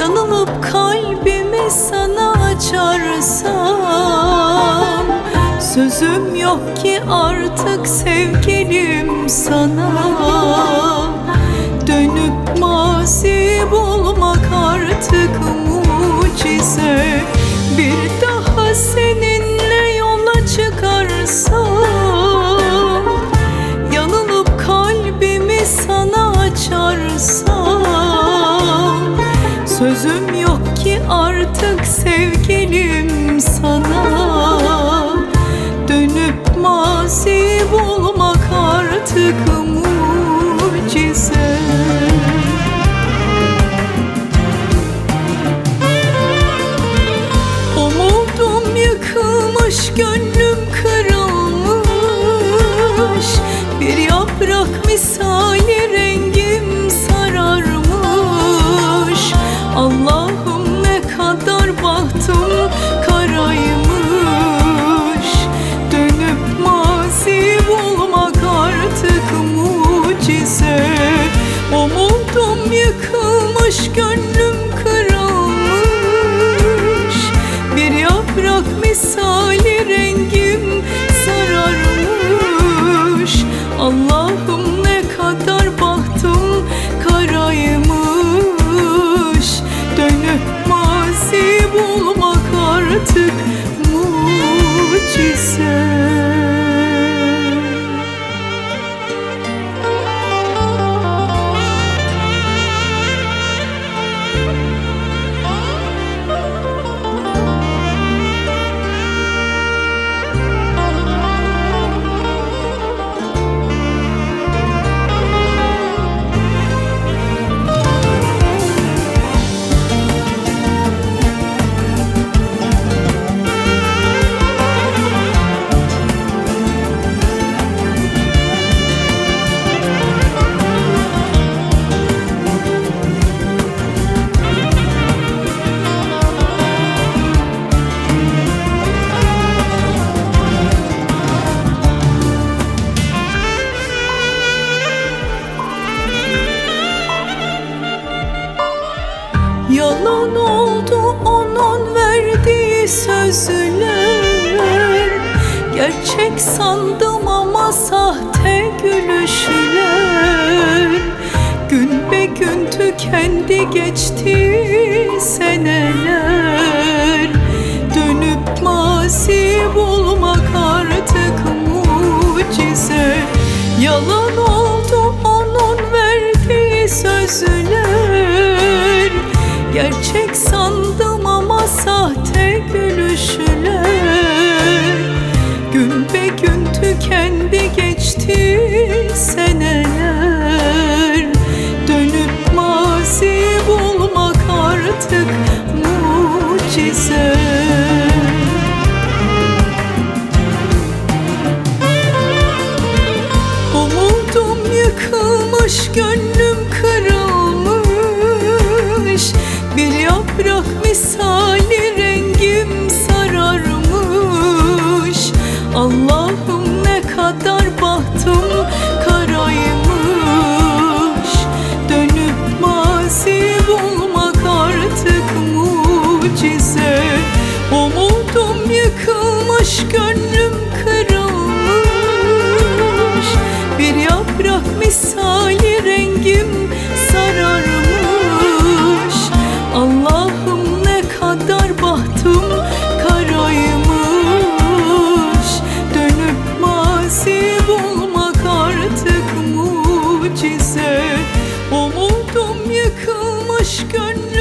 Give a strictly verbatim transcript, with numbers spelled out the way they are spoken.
Yanılıp kalbimi sana açarsam, sözüm yok ki artık sevgilim sana. Dönüp mazi bulmak artık mucize. Bir daha seninle yola çıkarsam, yanılıp kalbimi sana açarsam, sözüm yok ki artık sevgilim sana. Dönüp mazi bulmak artık mucize. Umudum yıkılmış, gönlüm kırılmış. Bir yaprak misali rengim sararmış. Allah'ım ne kadar bahtım karaymış. Dönüp mazi bulmak artık mucize. Umudum yıkılmış, gönlüm kırılmış. Bir yaprak misali rengim sararmış. Allah'ım ne kadar bahtım karaymış. Dönüp mazi bulmak artık mucize. Yalan oldu onun verdiği sözler. Gerçek sandım ama sahte gülüşler. Gün be gün tükendi geçti seneler. Dönüp mazi bulmak artık mucize. Yalan oldu onun verdiği sözler. Gerçek sandım ama sahte gülüşler. Gün be gün tükendi geçti seneler. Dönüp mazi bulmak artık mucize. Umudum yıkılmış, gönlüm kırılmış. Bir yaprak misali rengim sararmış. Allah'ım ne kadar bahtım karaymış. Dönüp mazi bulmak artık mucize. Umudum yıkılmış, gönlüm kırılmış. Bir yaprak misali rengim sararmış. Allah'ım ne kadar bahtım karaymış. Dönüp mazi bulmak artık mucize. Umudum yıkılmış, gönlüm